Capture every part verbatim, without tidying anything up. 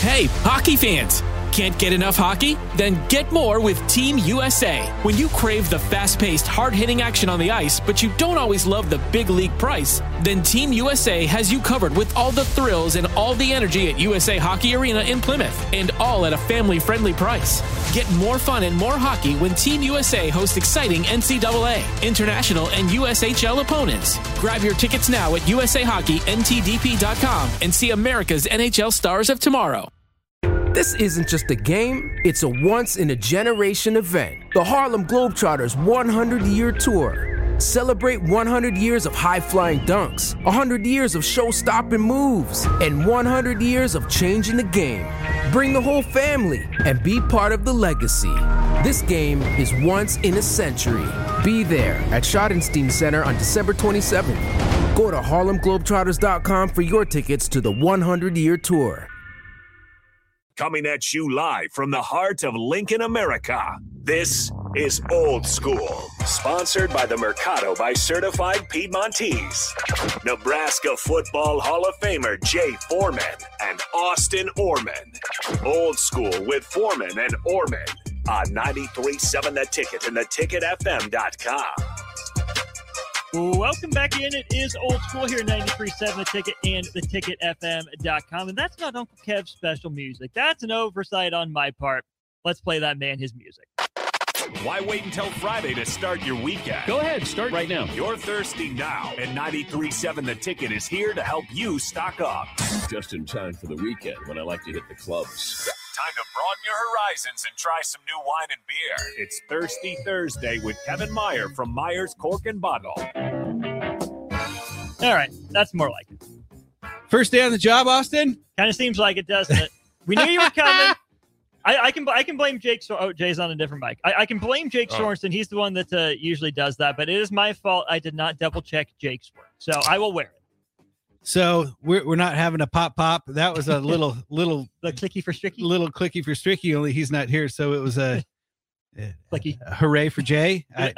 Hey, hockey fans! Can't get enough hockey? Then get more with Team U S A. When you crave the fast-paced, hard-hitting action on the ice, but you don't always love the big league price, then Team U S A has you covered with all the thrills and all the energy at U S A Hockey Arena in Plymouth, and all at a family-friendly price. Get more fun and more hockey when Team U S A hosts exciting N C double A, international, and U S H L opponents. Grab your tickets now at U S A Hockey N T D P dot com and see America's N H L stars of tomorrow. This isn't just a game, it's a once-in-a-generation event. The Harlem Globetrotters one hundred year Tour. Celebrate one hundred years of high-flying dunks, one hundred years of show-stopping moves, and one hundred years of changing the game. Bring the whole family and be part of the legacy. This game is once in a century. Be there at Schottenstein Center on December twenty-seventh. Go to Harlem Globetrotters dot com for your tickets to the one hundred year Tour. Coming at you live from the heart of Lincoln, America. This is Old School, sponsored by the Mercado by Certified Piedmontese. Nebraska Football Hall of Famer Jay Foreman and Austin Orman. Old School with Foreman and Orman on ninety-three point seven The Ticket and the ticket f m dot com. Welcome back in. It is Old School here at ninety-three point seven The Ticket and the ticket f m dot com. And that's not Uncle Kev's special music. That's an oversight on my part. Let's play that man his music. Why wait until Friday to start your weekend? Go ahead, start right now. You're thirsty now, and ninety-three point seven The Ticket is here to help you stock up. Just in time for the weekend when I like to hit the clubs. Time to broaden your horizons and try some new wine and beer. It's Thirsty Thursday with Kevin Meyer from Meyer's Cork and Bottle. All right, that's more like it. First day on the job, Austin? Kind of seems like it, doesn't it? We knew you were coming. I, I can I can blame Jake. So- oh, Jay's on a different mic. I, I can blame Jake oh. Sorensen. He's the one that uh, usually does that, but it is my fault. I did not double check Jake's work, so I will wear it. So we're we're not having a pop pop. That was a little little the clicky for Stricky. Little clicky for Stricky. Only he's not here, so it was a, a, clicky. a hooray for Jay. I,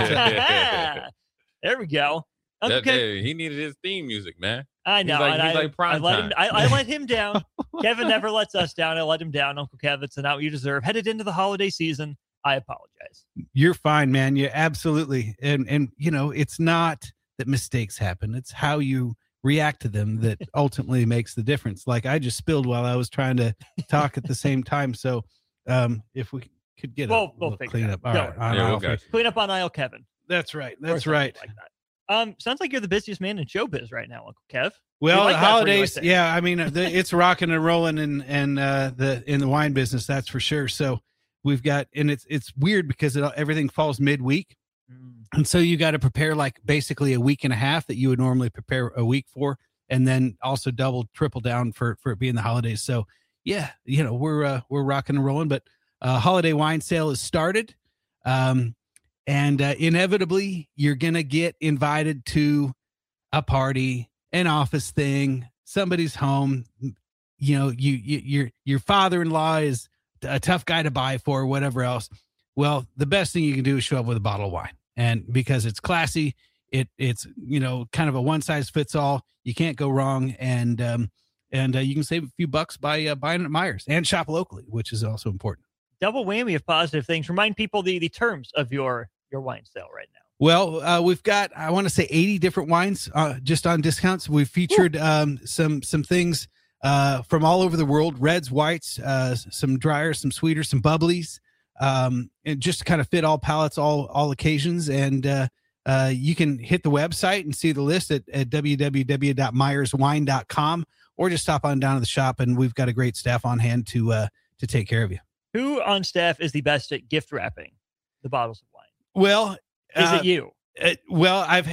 ah, there we go. That day, he needed his theme music, man. I know. He's like, and he's I, like prime I let time. him. I, I let him down. Kevin never lets us down. I let him down. Uncle Kev, it's an out you deserve. Headed into the holiday season, I apologize. You're fine, man. You absolutely. And and you know, it's not that mistakes happen. It's how you react to them that ultimately makes the difference. Like I just spilled while I was trying to talk at the same time. So um, if we could get we'll, a we'll clean up. All Go right. On yeah, aisle we'll clean up on aisle Kevin. That's right. That's right. Like that. Um, sounds like you're the busiest man in showbiz right now, Uncle Kev. Well, we like the holidays, you, yeah. I mean, the, it's rocking and rolling, and and uh, the in the wine business, that's for sure. So we've got, and it's it's weird because it, everything falls midweek, mm. and so you got to prepare like basically a week and a half that you would normally prepare a week for, and then also double, triple down for for it being the holidays. So yeah, you know, we're uh, we're rocking and rolling, but uh, holiday wine sale has started. Um, And uh, inevitably, you're going to get invited to a party, an office thing, somebody's home. You know, you, you your your father-in-law is a tough guy to buy for, or whatever else. Well, the best thing you can do is show up with a bottle of wine, and because it's classy, it it's you know kind of a one-size-fits-all. You can't go wrong, and um, and uh, you can save a few bucks by uh, buying at Meyer's and shop locally, which is also important. Double whammy of positive things. Remind people the the terms of your. your wine sale right now. Well, uh, we've got, I want to say eighty different wines uh, just on discounts. We've featured um, some, some things uh, from all over the world, reds, whites, uh, some drier, some sweeter, some bubblies, um, and just to kind of fit all palates, all, all occasions. And uh, uh, you can hit the website and see the list at, at w w w dot myers wine dot com, or just stop on down to the shop, and we've got a great staff on hand to, uh, to take care of you. Who on staff is the best at gift wrapping the bottles of wine? Well, is uh, it you? Uh, well, I've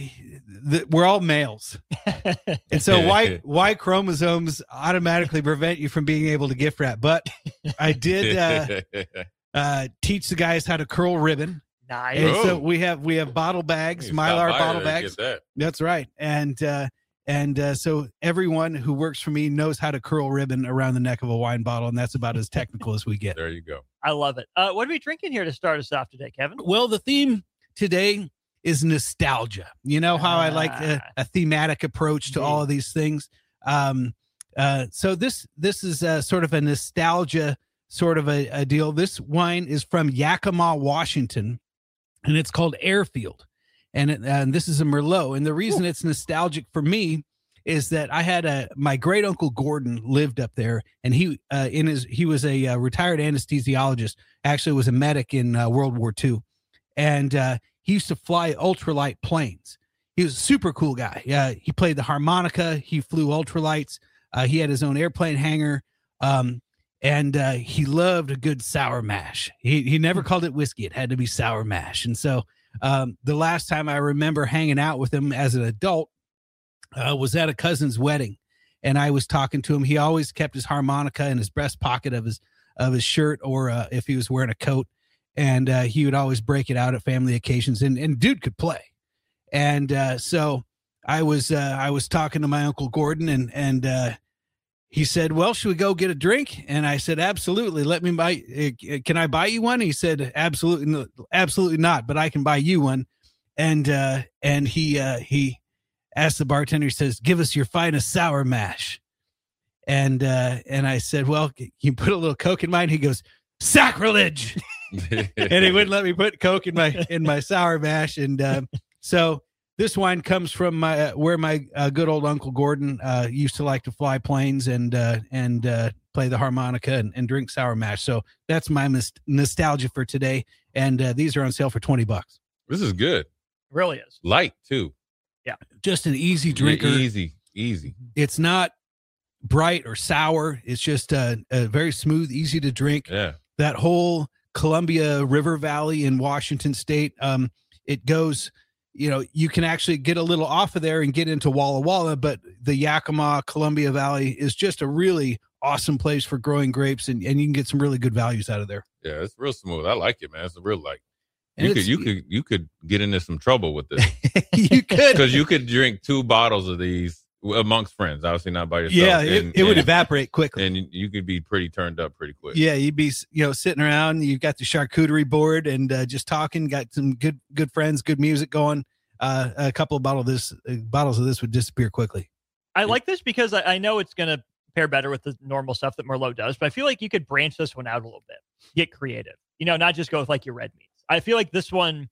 the, we're all males, and so Y Y chromosomes automatically prevent you from being able to gift wrap. But I did uh, uh, teach the guys how to curl ribbon. Nice. And so we have we have bottle bags, Mylar bottle bags. That. That's right, and uh, and uh, so everyone who works for me knows how to curl ribbon around the neck of a wine bottle, and that's about as technical as we get. There you go. I love it. Uh, what are we drinking here to start us off today, Kevin? Well, the theme today is nostalgia. You know how I like a, a thematic approach to all of these things. Um, Uh, so this this is uh, sort of a nostalgia sort of a, a deal. This wine is from Yakima, Washington, and it's called Airfield. And, it, and this is a Merlot. And the reason Ooh. It's nostalgic for me is that I had a my great uncle Gordon lived up there, and he uh, in his he was a uh, retired anesthesiologist. Actually, was a medic in uh, World War Two, and uh, he used to fly ultralight planes. He was a super cool guy. Uh, he played the harmonica. He flew ultralights. Uh, he had his own airplane hangar, um, and uh, he loved a good sour mash. He he never called it whiskey. It had to be sour mash. And so um, the last time I remember hanging out with him as an adult uh, was at a cousin's wedding, and I was talking to him. He always kept his harmonica in his breast pocket of his of his shirt, or uh, if he was wearing a coat, and uh, he would always break it out at family occasions. And and dude could play, and uh, so. I was uh, I was talking to my Uncle Gordon, and and uh, he said, "Well, should we go get a drink?" And I said, "Absolutely. Let me buy. Uh, can I buy you one?" He said, "Absolutely, absolutely not. But I can buy you one." And uh, and he uh, he asked the bartender. He says, "Give us your finest sour mash." And uh, and I said, "Well, you put a little Coke in mine." He goes, "Sacrilege!" And he wouldn't let me put Coke in my in my sour mash. And um, so. This wine comes from my, uh, where my uh, good old Uncle Gordon uh, used to like to fly planes and uh, and uh, play the harmonica and, and drink sour mash. So that's my mis- nostalgia for today. And uh, these are on sale for twenty bucks. This is good. It really is. Light, too. Yeah. Just an easy drinker. Easy, easy. It's not bright or sour. It's just uh, a very smooth, easy to drink. Yeah. That whole Columbia River Valley in Washington State, um, it goes... You know, you can actually get a little off of there and get into Walla Walla, but the Yakima Columbia Valley is just a really awesome place for growing grapes, and, and you can get some really good values out of there. Yeah, it's real smooth. I like it, man. It's a real like. And You could, you could, you could get into some trouble with this. You could, because you could drink two bottles of these amongst friends. Obviously, not by yourself. Yeah, and, it, it and, would evaporate quickly, and you could be pretty turned up pretty quick. Yeah, you'd be, you know, sitting around. You've got the charcuterie board and uh, just talking. Got some good, good friends, good music going. Uh, a couple of bottle of this, uh, bottles of this would disappear quickly. I like this because I, I know it's going to pair better with the normal stuff that Merlot does, but I feel like you could branch this one out a little bit, get creative, you know, not just go with like your red meats. I feel like this one,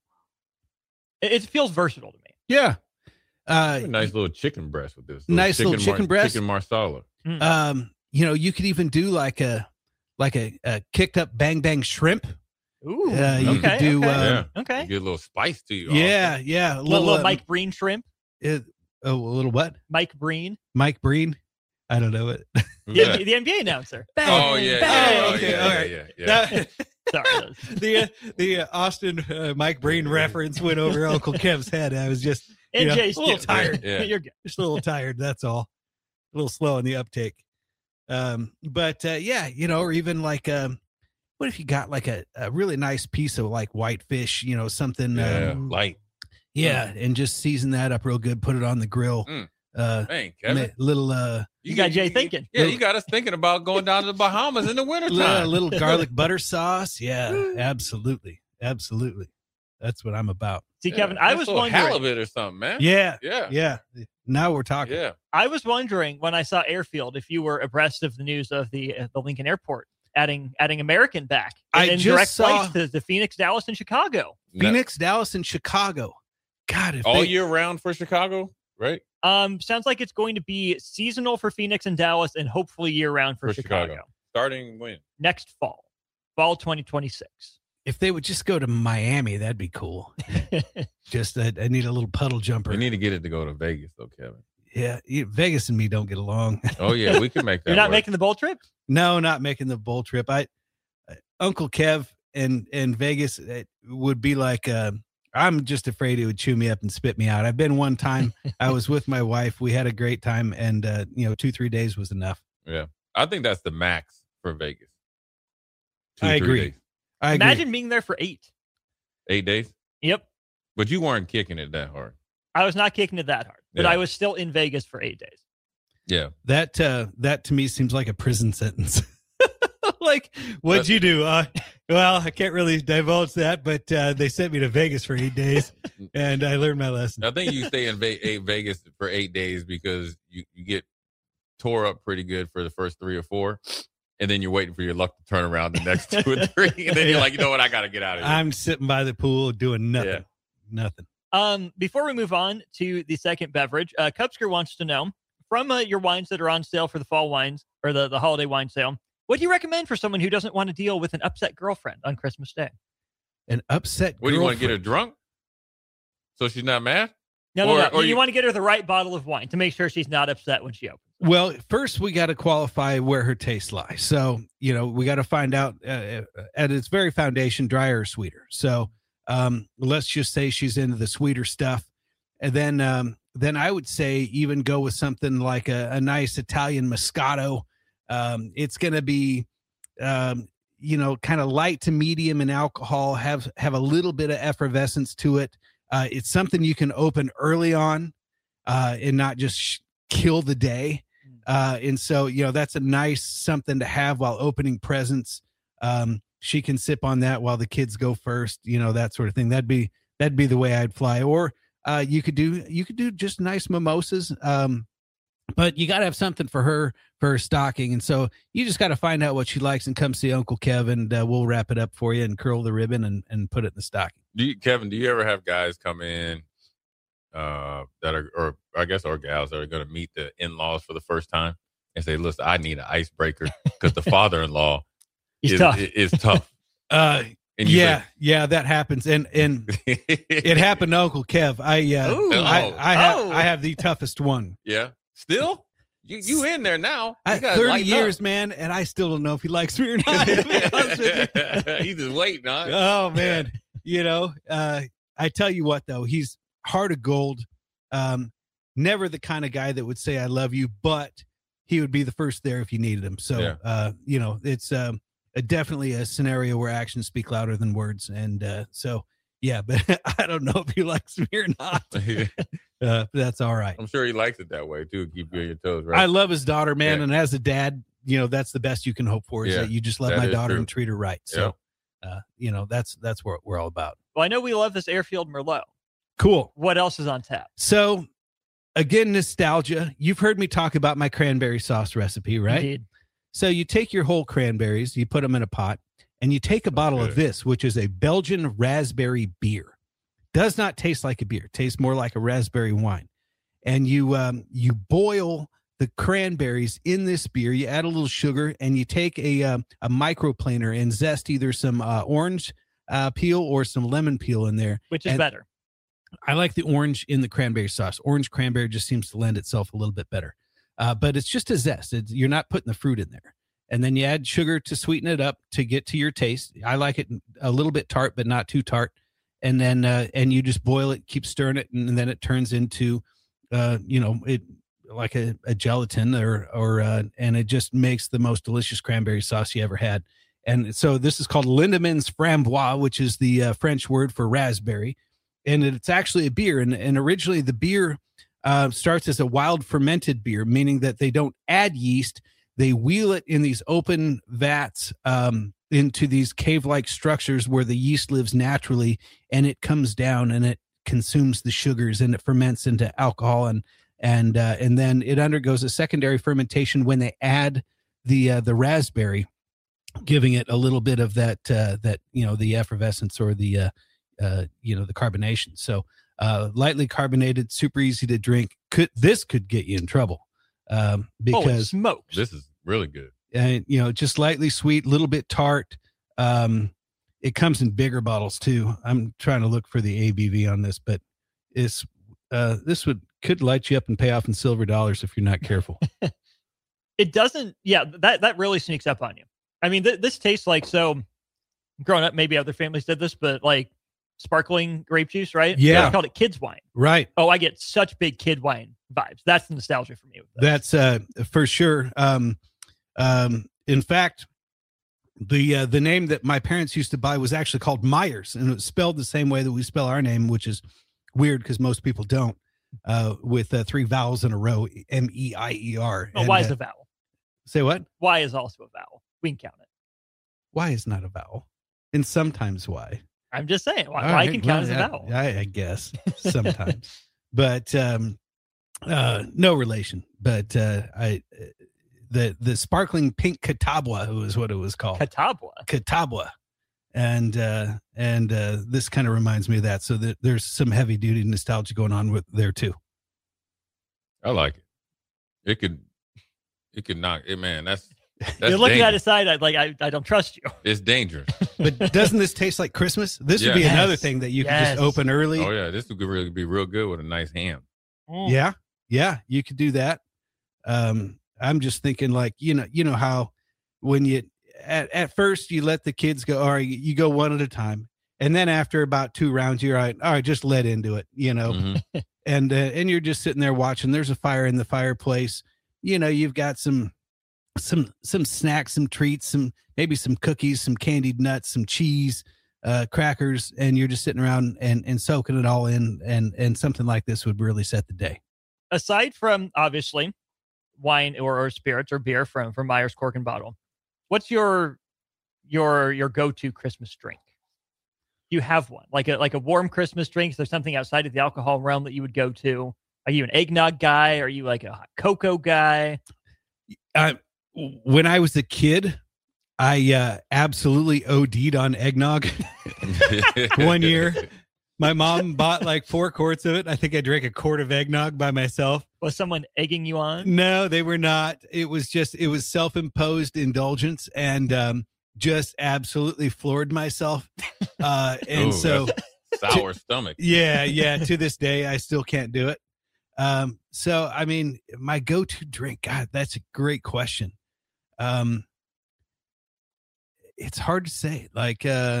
it, it feels versatile to me. Yeah. Uh, a nice little chicken breast with this. Nice little chicken mar- breast. Chicken marsala. Mm. Um, you know, you could even do like a, like a, a kicked up bang bang shrimp. Ooh, uh, you okay, could do, okay. uh, Yeah. okay. You get a little spice to you. Yeah, yeah. A A little, little, little uh, Mike Breen shrimp. It, oh, a little what? Mike Breen, Mike Breen? I don't know it. Yeah. the, the N B A announcer. Oh yeah. Bang. yeah, Okay, yeah, all yeah, right. yeah, yeah. Sorry. the uh, the uh, Austin uh, Mike Breen reference went over Uncle Kev's head. I was just you And know, Jay's a little too. tired. Yeah. You're good. Just a little tired. That's all. A little slow in the uptake. Um, but uh, yeah, you know, or even like um, what if you got like a, a really nice piece of like white fish, you know, something Yeah, um, light. yeah, and just season that up real good, put it on the grill. Mm. Uh, Dang, Kevin. ma- little uh, You got Jay thinking. Yeah, you got us thinking about going down to the Bahamas in the little, wintertime. little garlic butter sauce. Yeah, absolutely, absolutely. That's what I'm about. See, Yeah, Kevin, I nice was little wondering. halibut or something, man. Yeah, Yeah. yeah. Now we're talking. Yeah. I was wondering when I saw Airfield if you were abreast of the news of the uh, the Lincoln Airport adding adding American back I and in just direct saw- flights to, to Phoenix, Dallas, and Chicago. Phoenix, Dallas, and Chicago. God, if All they, year round for Chicago, right? Um, sounds like it's going to be seasonal for Phoenix and Dallas, and hopefully year round for, For Chicago. Chicago. Starting when? next fall, fall twenty twenty-six. if they would just go to Miami, that'd be cool. Just I, I need a little puddle jumper. We need to get it to go to Vegas, though, Kevin. Yeah, you- Vegas and me don't get along. Oh yeah, we can make that. You're not work. making the bowl trip? No, not making the bowl trip. I, uh, Uncle Kev and and Vegas it would be like. Uh, I'm just afraid it would chew me up and spit me out. I've been one time. I was with my wife. We had a great time, and uh, you know, two three days was enough. Yeah, I think that's the max for Vegas. Two, I three agree. days. I agree. Imagine being there for eight. Eight days, Yep. but you weren't kicking it that hard. I was not kicking it that hard, but Yeah. I was still in Vegas for eight days. Yeah, that. Uh, that to me seems like a prison sentence. Like, what'd you do? Uh, well, I can't really divulge that, but uh, they sent me to Vegas for eight days, and I learned my lesson. I think you stay in Ve- eight Vegas for eight days because you, you get tore up pretty good for the first three or four. And then you're waiting for your luck to turn around the next two or three. And then you're like, you know what? I got to get out of here. I'm sitting by the pool doing nothing. Yeah. Nothing. Um, before we move on to the second beverage, uh, Cubsker wants to know, from uh, your wines that are on sale for the fall wines or the, the holiday wine sale, what do you recommend for someone who doesn't want to deal with an upset girlfriend on Christmas Day? An upset What, do you want to get her girlfriend. drunk? So she's not mad? No, Or- no, no. or you, you- want to get her the right bottle of wine to make sure she's not upset when she opens. Well, first we got to qualify where her tastes lie. So, you know, we got to find out uh, at its very foundation, drier or sweeter. So, um, let's just say she's into the sweeter stuff. And then, um, then I would say even go with something like a, a nice Italian Moscato. Um, it's going to be, um, you know, kind of light to medium in alcohol, have, have a little bit of effervescence to it. Uh, it's something you can open early on, uh, and not just sh- kill the day. Uh, and so, you know, that's a nice something to have while opening presents. Um, she can sip on that while the kids go first, you know, that sort of thing. That'd be, that'd be the way I'd fly. Or, uh, you could do, you could do just nice mimosas. Um, but you got to have something for her, for her stocking. And so you just got to find out what she likes and come see Uncle Kev, and uh, we'll wrap it up for you and curl the ribbon and, and put it in the stocking. Do you, Kevin, do you ever have guys come in uh, that are, or I guess, or gals that are going to meet the in-laws for the first time and say, listen, I need an icebreaker because the father-in-law He's is, tough. is tough. Uh, And you yeah, yeah, that happens. And, and say- it happened to Uncle Kev. I, uh, Ooh. I, I have, Oh. I have the toughest one. Yeah. Still? You you in there now. You I, gotta thirty lighten years, up. man, and I still don't know if he likes me or not. to be honest with you. He's just waiting, huh? Oh man, you know, uh, I tell you what though, he's heart of gold. Um, never the kind of guy that would say I love you, but he would be the first there if you needed him. So, Yeah. uh, you know, it's um, a, definitely a scenario where actions speak louder than words, and uh, so yeah. But I don't know if he likes me or not. Uh, but that's all right. I'm sure he likes it that way too. Keep you on your toes, right? I love his daughter, man, Yeah. and as a dad, you know, that's the best you can hope for is Yeah, that you just love that my is daughter true. and treat her right. So, uh, you know, that's that's what we're all about. Well, I know we love this Airfield Merlot. Cool. What else is on tap? So, again, nostalgia. You've heard me talk about my cranberry sauce recipe, right? Indeed. So you take your whole cranberries, you put them in a pot, and you take a bottle of good. this, which is a Belgian raspberry beer. Does not taste like a beer. Tastes more like a raspberry wine. And you um, you boil the cranberries in this beer. You add a little sugar, and you take a um, a microplaner and zest either some uh, orange uh, peel or some lemon peel in there. Which is And- better? I like the orange in the cranberry sauce. Orange cranberry just seems to lend itself a little bit better. Uh, but it's just a zest. It's, you're not putting the fruit in there. And then you add sugar to sweeten it up to get to your taste. I like it a little bit tart, but not too tart. And then uh, and you just boil it, keep stirring it, and then it turns into, uh, you know, it like a, a gelatin or or uh, and it just makes the most delicious cranberry sauce you ever had. And so this is called Lindemans Framboise, which is the uh, French word for raspberry. And it's actually a beer. And, and originally the beer uh, starts as a wild fermented beer, meaning that they don't add yeast. They wheel it in these open vats um, into these cave-like structures where the yeast lives naturally, and it comes down and it consumes the sugars and it ferments into alcohol, and and uh, and then it undergoes a secondary fermentation when they add the uh, the raspberry, giving it a little bit of that uh, that you know the effervescence or the uh, uh, you know the carbonation. So uh, lightly carbonated, super easy to drink. Could this could get you in trouble um, Holy because smokes. This is really good. and you know just lightly sweet, little bit tart. Um, it comes in bigger bottles too. I'm trying to look for the A B V on this, but it's uh, this would could light you up and pay off in silver dollars if you're not careful. It doesn't. Yeah, that that really sneaks up on you. I mean, th- this tastes like, so growing up, maybe other families did this, but like sparkling grape juice, right? Yeah. They called it kids wine. Right. Oh, I get such big kid wine vibes. That's the nostalgia for me. With this. That's uh, for sure. Um, um, in fact, the uh, the name that my parents used to buy was actually called Myers, and it was spelled the same way that we spell our name, which is weird because most people don't. Uh, with uh, three vowels in a row, M E I E R. Oh, And, why is uh, a vowel? Say what? Y is also a vowel. We can count it. Why is not a vowel? And sometimes why. I'm just saying. Y, All y right, can count well, as a I- vowel. I, I guess sometimes, but um, Uh, no relation, but uh, I the the sparkling pink Catawba was what it was called. Catawba. Catawba, and uh, and uh, this kind of reminds me of that. So that there's some heavy duty nostalgia going on with there too. I like it. It could, it could knock it, man. That's, that's you're looking dangerous. at his side. I, like I, I don't trust you. It's dangerous. But doesn't this taste like Christmas? This would be Yes. another thing that you Yes. could just open early. Oh yeah, this would really be real good with a nice ham. Mm. Yeah, yeah, you could do that. Um, I'm just thinking, like, you know, you know how when you at, at first you let the kids go, all right, you go one at a time, and then after about two rounds, you're all right, all right, just let into it, you know, Mhm. and uh, and you're just sitting there watching. There's a fire in the fireplace. You know, you've got some some some snacks, some treats, some maybe some cookies, some candied nuts, some cheese, uh, crackers, and you're just sitting around and and soaking it all in. And and something like this would really set the day. Aside from obviously wine or, or spirits or beer from from Myers Cork and Bottle, what's your your your go-to Christmas drink? Do you have one like a like a warm Christmas drink? Is there something outside of the alcohol realm that you would go to? Are you an eggnog guy? Are you like a hot cocoa guy? Uh, when I was a kid, I uh, absolutely O D'd on eggnog. One year, my mom bought like four quarts of it. I think I drank a quart of eggnog by myself. Was someone egging you on? No, they were not. It was just, it was self-imposed indulgence, and um, just absolutely floored myself. Uh, and Ooh, so, sour stomach. yeah, yeah, to this day, I still can't do it. Um, so, I mean, my go-to drink, God, that's a great question. Um, it's hard to say, like, uh,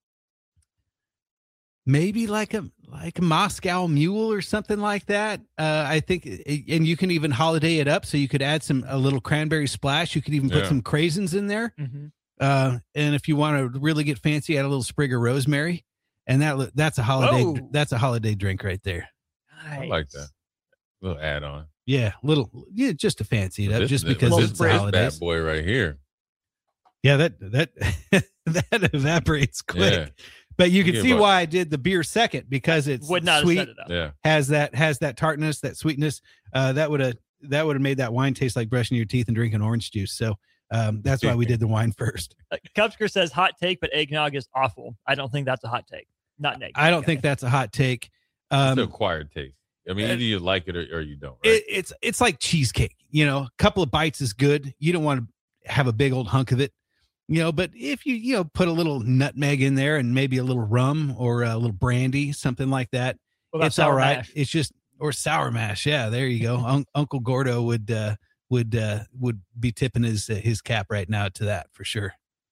maybe like a, like a Moscow Mule or something like that. Uh, I think, and you can even holiday it up. So you could add some, a little cranberry splash. You could even put Yeah. some craisins in there. Mm-hmm. Uh, and if you want to really get fancy, add a little sprig of rosemary, and that, that's a holiday, Whoa. that's a holiday drink right there. I like that. Little add on. Yeah, little, yeah, just to fancy it up, This- just this- because Little it's the sprig. This holidays. bad boy right here. Yeah, that that that evaporates quick. Yeah. But you can Yeah, see but- why I did the beer second, because it's Would not sweet, have set it up. Yeah. has that has that tartness, that sweetness. Uh, that would have that would have made that wine taste like brushing your teeth and drinking orange juice. So um, that's why we did the wine first. Uh, Cubsker says hot take, but eggnog is awful. I don't think that's a hot take. Not negative. I don't think that's a hot take. It's Um, an acquired taste. I mean, uh, either you like it or, or you don't. Right? it, it's it's like cheesecake. You know, a couple of bites is good. You don't want to have a big old hunk of it. You know, but if you, you know, put a little nutmeg in there and maybe a little rum or a little brandy, something like that, What about it's all sour right. mash? It's just, or sour mash. Yeah, there you go. Un- Uncle Gordo would, uh, would, uh, would be tipping his, uh, his cap right now to that for sure.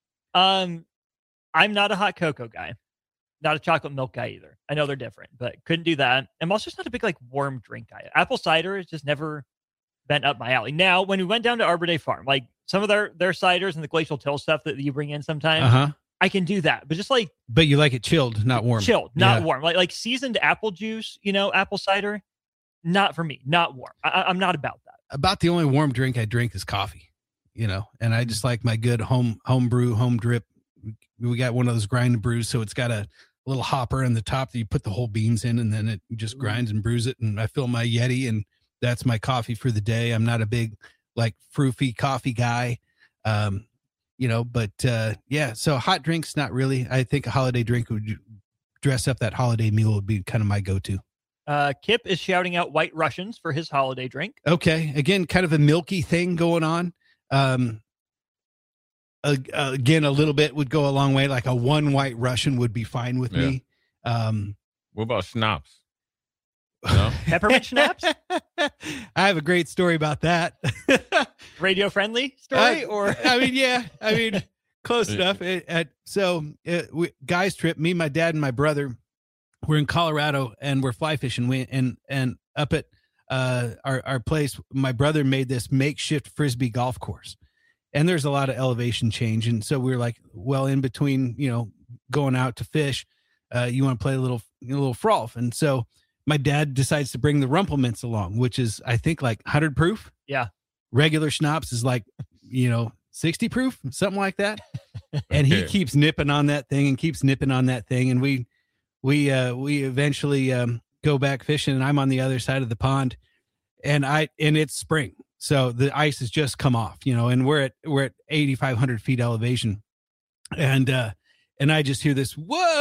Um, I'm not a hot cocoa guy, not a chocolate milk guy either. I know they're different, but couldn't do that. I'm also just not a big like warm drink guy. Apple cider has just never been up my alley. Now, when we went down to Arbor Day Farm, like some of their their ciders and the Glacial Till stuff that you bring in sometimes, Uh huh. I can do that. But just like But you like it chilled, not warm. chilled, not Yeah. warm. Like like seasoned apple juice, you know, apple cider, not for me. Not warm. I, I- I'm not about that. About the only warm drink I drink is coffee, you know, and I just like my good home, home brew, home drip. We got one of those grind and brews. So it's got a little hopper in the top that you put the whole beans in, and then it just grinds and brews it. And I fill my Yeti, and that's my coffee for the day. I'm not a big like froofy coffee guy. Um, you know, but uh, yeah, so hot drinks, not really. I think a holiday drink would dress up that holiday meal would be kind of my go-to. Uh, Kip is shouting out White Russians for his holiday drink. Okay. Again, kind of a milky thing going on. Um, uh, again, a little bit would go a long way. Like a one White Russian would be fine with Yeah. me. Um, What about schnapps? No? Peppermint schnapps? I have a great story about that. Radio friendly story Uh, or I mean, yeah, I mean, close enough. It, at, so, uh, we, guys trip, me, my dad, and my brother, we're in Colorado and we're fly fishing. We and and up at uh, our our place, my brother made this makeshift frisbee golf course, and there's a lot of elevation change, and so we were like, well, in between, you know, going out to fish, uh, you want to play a little a little frolf, and so my dad decides to bring the Rumplemints along, which is I think like one hundred proof. Yeah. Regular schnapps is like, you know, sixty proof, something like that. And he Okay. keeps nipping on that thing and keeps nipping on that thing. And we, we, uh, we eventually, um, go back fishing, and I'm on the other side of the pond, and I and it's spring, so the ice has just come off, you know, and we're at we're at eighty-five hundred feet elevation, and uh, and I just hear this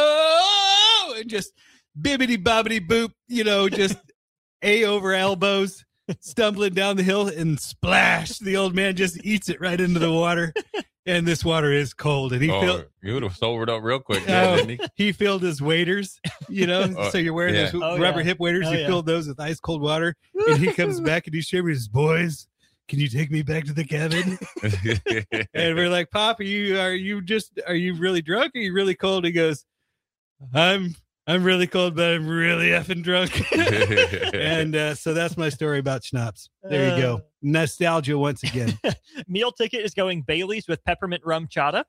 whoa, and just bibbity bobbity boop, you know, just a over elbows, stumbling down the hill, and splash, the old man just eats it right into the water. And this water is cold, and he oh, filled. You would have sobered up real quick, there, Oh, didn't he? he filled his waders, you know. Oh, so you're wearing yeah. those Oh, rubber yeah. hip waders. Oh, he yeah. filled those with ice cold water, and he comes back and he's shivering. His boys, can you take me back to the cabin? And we're like, Pop, are you are you just are you really drunk? Are you really cold? He goes, I'm I'm really cold, but I'm really effing drunk. And uh, so that's my story about schnapps. There you go. Nostalgia once again. Meal ticket is going Bailey's with peppermint rum chata.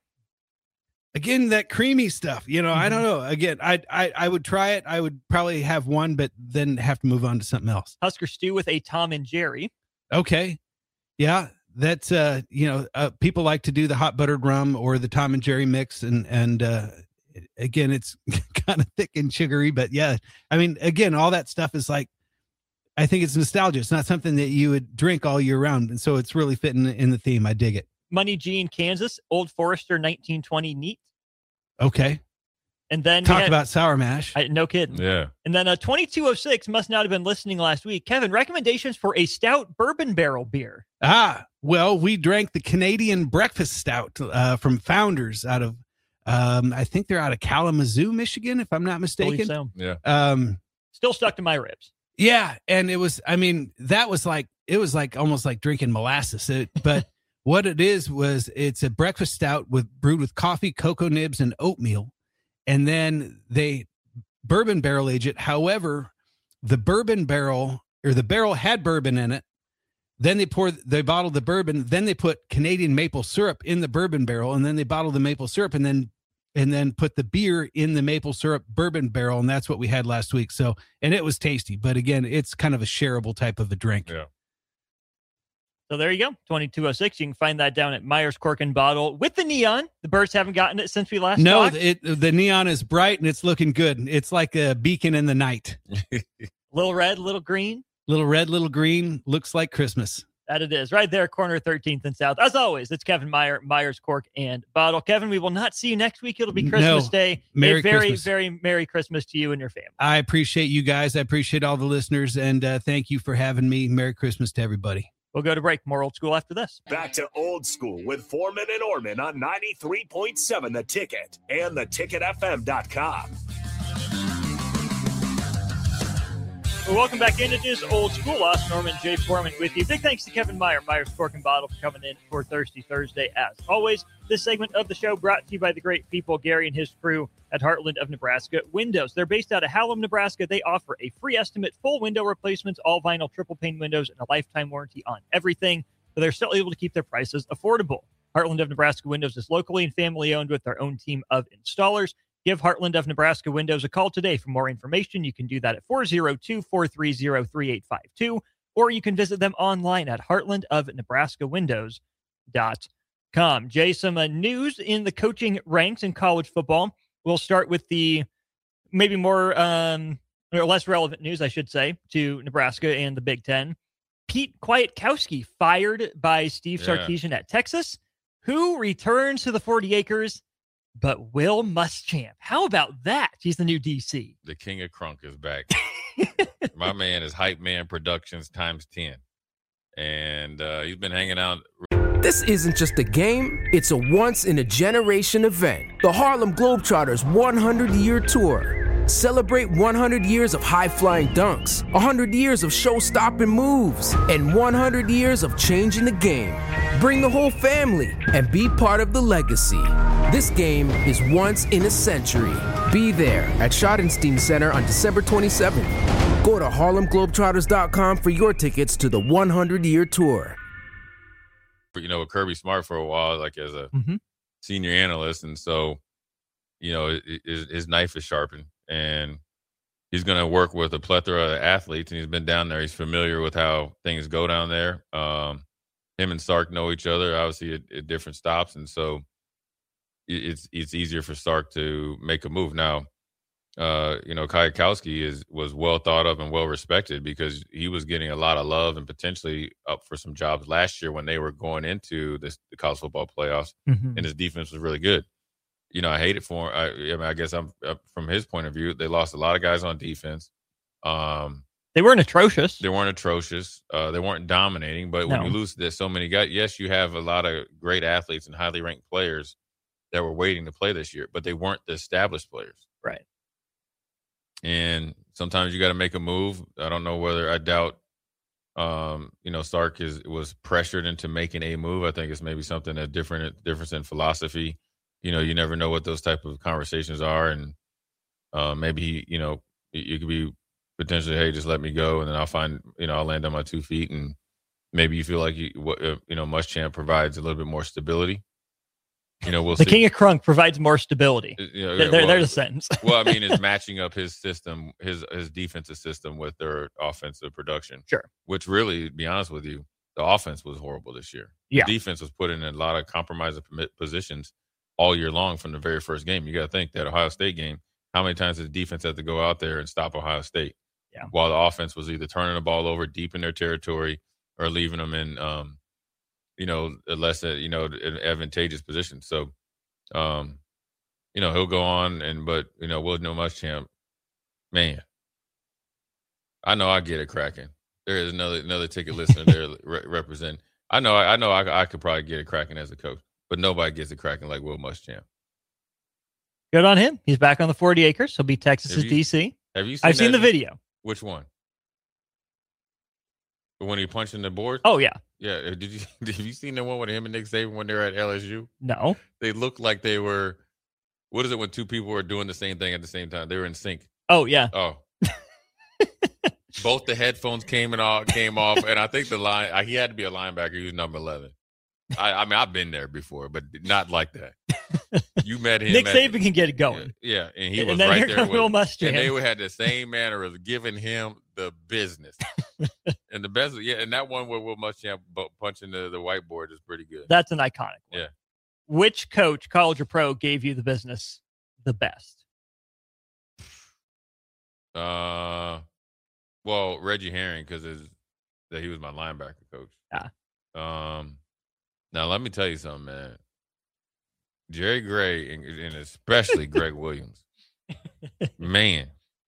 Again, that creamy stuff, you know, I don't know. Again, I, I I would try it. I would probably have one, but then have to move on to something else. Husker stew with a Tom and Jerry. Okay. Yeah. That's, uh, you know, uh, people like to do the hot buttered rum or the Tom and Jerry mix. And, and, uh, again, it's kind of thick and sugary, but yeah, I mean, again, all that stuff is like, I think it's nostalgia. It's not something that you would drink all year round. And so it's really fitting in the theme. I dig it. Money G in Kansas, Old Forester nineteen twenty neat. Okay. And then we Talk had- about sour mash. I, no kidding. Yeah. And then uh, twenty-two oh six must not have been listening last week. Kevin, recommendations for a stout bourbon barrel beer. Ah, well, we drank the Canadian Breakfast Stout uh, from Founders out of, um, I think they're out of Kalamazoo, Michigan, if I'm not Believe mistaken. so. Yeah. Um, Still stuck to my ribs. yeah, and it was, I mean, that was like, it was like almost like drinking molasses. It, but what it is was it's a breakfast stout with brewed with coffee, cocoa nibs, and oatmeal, and then they bourbon barrel age it. However, the bourbon barrel or the barrel had bourbon in it. Then they pour, they bottle the bourbon. Then they put Canadian maple syrup in the bourbon barrel, and then they bottle the maple syrup, and then and then put the beer in the maple syrup bourbon barrel, and that's what we had last week. So, and it was tasty, but again, it's kind of a shareable type of a drink. Yeah. So there you go. twenty-two oh six. You can find that down at Myers Cork and Bottle with the neon. The birds haven't gotten it since we last No, talked. it the neon is bright and it's looking good. It's like a beacon in the night. Little red, little green. Little red, little green, looks like Christmas. That it is. Right there, corner thirteenth and South. As always, it's Kevin Meyer, Myers Cork and Bottle. Kevin, we will not see you next week. It'll be Christmas No. Day. Merry a very, Christmas. very Merry Christmas to you and your family. I appreciate you guys. I appreciate all the listeners, and uh, thank you for having me. Merry Christmas to everybody. We'll go to break. More Old School after this. Back to Old School with Foreman and Orman on ninety-three point seven The Ticket and the ticket f m dot com. Well, welcome back into this Old School. Us, Norman J. Foreman with you. Big thanks to Kevin Meyer, Myers Cork and Bottle, for coming in for Thirsty Thursday. As always, this segment of the show brought to you by the great people, Gary and his crew at Heartland of Nebraska Windows. They're based out of Hallam, Nebraska. They offer a free estimate, full window replacements, all vinyl triple pane windows, and a lifetime warranty on everything. But they're still able to keep their prices affordable. Heartland of Nebraska Windows is locally and family owned with their own team of installers. Give Heartland of Nebraska Windows a call today for more information. You can do that at four oh two, four three oh, three eight five two, or you can visit them online at heartland of nebraska windows dot com. Jay, some uh, news in the coaching ranks in college football. We'll start with the maybe more um, or less relevant news, I should say, to Nebraska and the Big Ten. Pete Kwiatkowski fired by Steve Yeah. Sarkisian at Texas, who returns to the forty acres. But Will Muschamp, how about that? He's the new D C. The king of crunk is back. My man is Hype Man Productions times ten. And uh, he's been hanging out. This isn't just a game, it's a once-in-a-generation event. The Harlem Globetrotters one hundred year Tour. Celebrate one hundred years of high-flying dunks, one hundred years of show-stopping moves, and one hundred years of changing the game. Bring the whole family and be part of the legacy. This game is once in a century. Be there at Schottenstein Center on December twenty-seventh. Go to harlem globetrotters dot com for your tickets to the one hundred year Tour. You know, with Kirby Smart for a while, like as a Mhm. senior analyst. And so, you know, his, his knife is sharpened. And he's going to work with a plethora of athletes, and he's been down there. He's familiar with how things go down there. Um, him and Sark know each other, obviously, at, at different stops, and so it, it's it's easier for Sark to make a move. Now, uh, you know, Kwiatkowski is was well thought of and well respected because he was getting a lot of love and potentially up for some jobs last year when they were going into this, the college football playoffs, Mm-hmm. and his defense was really good. You know, I hate it for him. I, I mean, I guess I'm uh, from his point of view, they lost a lot of guys on defense. Um, They weren't atrocious. They weren't atrocious. Uh, they weren't dominating. But No. when you lose there's so many guys, yes, you have a lot of great athletes and highly ranked players that were waiting to play this year, but they weren't the established players. Right. And sometimes you got to make a move. I don't know whether I doubt, um, you know, Sark is was pressured into making a move. I think it's maybe something that different difference in philosophy. You know, you never know what those type of conversations are, and uh, maybe you know you could be potentially, hey, just let me go, and then I'll find, you know, I'll land on my two feet, and maybe you feel like you, uh, you know, Muschamp provides a little bit more stability. You know, we'll the see. King of Crunk provides more stability. You know, there, well, there's a sentence. well, I mean, it's matching up his system, his his defensive system with their offensive production. Sure. Which really, to be honest with you, the offense was horrible this year. Yeah. The defense was put in a lot of compromising positions all year long from the very first game. You got to think that Ohio State game, how many times did the defense have to go out there and stop Ohio State? Yeah. While the offense was either turning the ball over deep in their territory or leaving them in, um, you know, a less, you know, an advantageous position. So, um, you know, he'll go on and, but, you know, Will No Muschamp, man, I know I get it cracking. There is another another ticket listener there re- represent. I know, I, I know I, I could probably get it cracking as a coach, but nobody gets it cracking like Will Muschamp. Good on him. He's back on the forty acres. He'll be Texas's you- D C. Have you seen I've seen that? the video. Which one? The one he punched in the board? Oh, yeah. Yeah. Did you Did you seen the one with him and Nick Saban when they were at L S U? No. They looked like they were. What is it when two people were doing the same thing at the same time? They were in sync. Oh, yeah. Oh. Both the headphones came and all came off, and I think the line he had to be a linebacker. He was number eleven. I, I mean, I've been there before, but not like that. You met him. Nick at, Saban can get it going. Yeah, yeah, and he And was then right here there comes with Will him. Muschamp. And they had the same manner of giving him the business. And the best, yeah, and that one where Will Muschamp bu- punching the, the whiteboard is pretty good. That's an iconic one. Yeah. Which coach, college or pro, gave you the business the best? Uh, well, Reggie Herring, because that he was my linebacker coach. Ah. Um, now let me tell you something, man. Jerry Gray and, and especially Greg Williams, man,